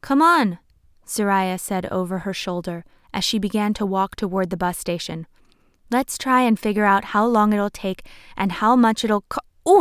Come on, Soraya said over her shoulder as she began to walk toward the bus station. Let's try and figure out how long it'll take and how much it'll Ooh!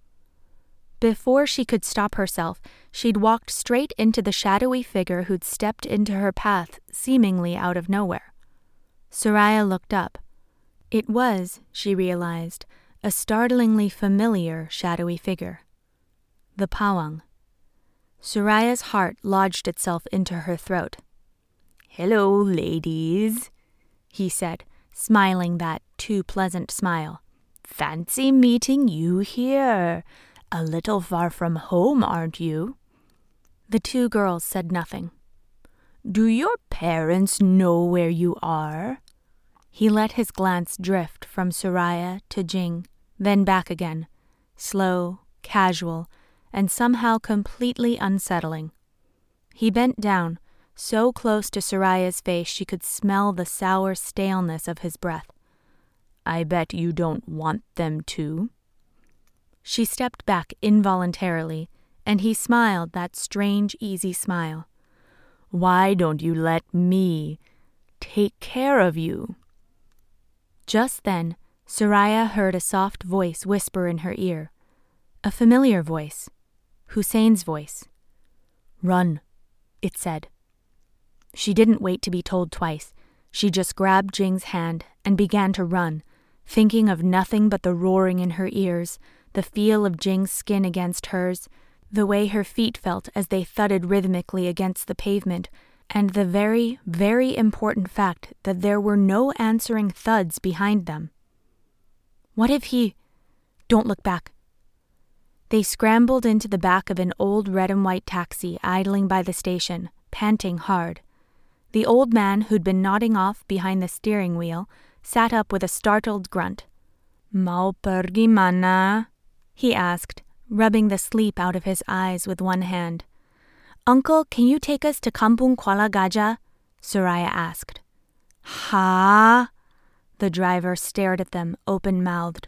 Before she could stop herself, she'd walked straight into the shadowy figure who'd stepped into her path seemingly out of nowhere. Soraya looked up. It was, she realized, a startlingly familiar shadowy figure. The Pawang. Soraya's heart lodged itself into her throat. "Hello, ladies," he said, smiling that too pleasant smile. "Fancy meeting you here. A little far from home, aren't you?" The two girls said nothing. "Do your parents know where you are?" He let his glance drift from Soraya to Jing, then back again, slow, casual, and somehow completely unsettling. He bent down, so close to Soraya's face she could smell the sour staleness of his breath. "I bet you don't want them to." She stepped back involuntarily, and he smiled that strange, easy smile. "Why don't you let me take care of you?" Just then, Soraya heard a soft voice whisper in her ear. A familiar voice. Hussein's voice. "Run," it said. She didn't wait to be told twice. She just grabbed Jing's hand and began to run, thinking of nothing but the roaring in her ears, the feel of Jing's skin against hers, the way her feet felt as they thudded rhythmically against the pavement, and the very, very important fact that there were no answering thuds behind them. What if he... Don't look back. They scrambled into the back of an old red and white taxi idling by the station, panting hard. The old man who'd been nodding off behind the steering wheel sat up with a startled grunt. "Mau pergi mana?" he asked, rubbing the sleep out of his eyes with one hand. "Uncle, can you take us to Kampung Kuala Gajah?" Soraya asked. "Ha?" The driver stared at them, open-mouthed.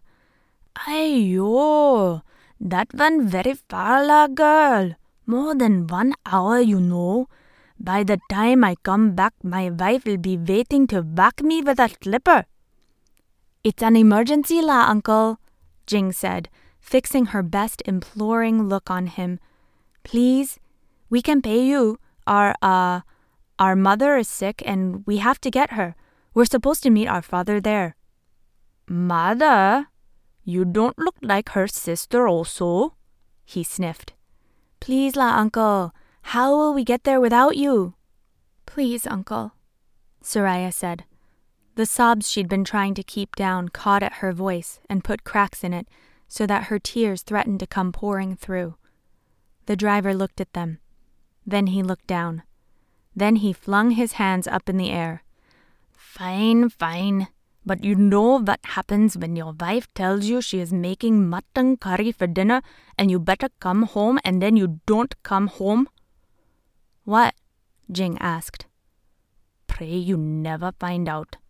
"Aiyo, that one very far la, girl. More than 1 hour, you know. By the time I come back, my wife will be waiting to whack me with a clipper." "It's an emergency la, Uncle," Jing said, fixing her best imploring look on him. "Please, we can pay you. Our mother is sick and we have to get her. We're supposed to meet our father there." "Mother? You don't look like her sister also," he sniffed. "Please la, Uncle. How will we get there without you?" "Please, Uncle," Soraya said. The sobs she'd been trying to keep down caught at her voice and put cracks in it so that her tears threatened to come pouring through. The driver looked at them. Then he looked down. Then he flung his hands up in the air. "Fine, fine. But you know what happens when your wife tells you she is making mutton curry for dinner and you better come home and then you don't come home?" "What?" Jing asked. "Pray you never find out,"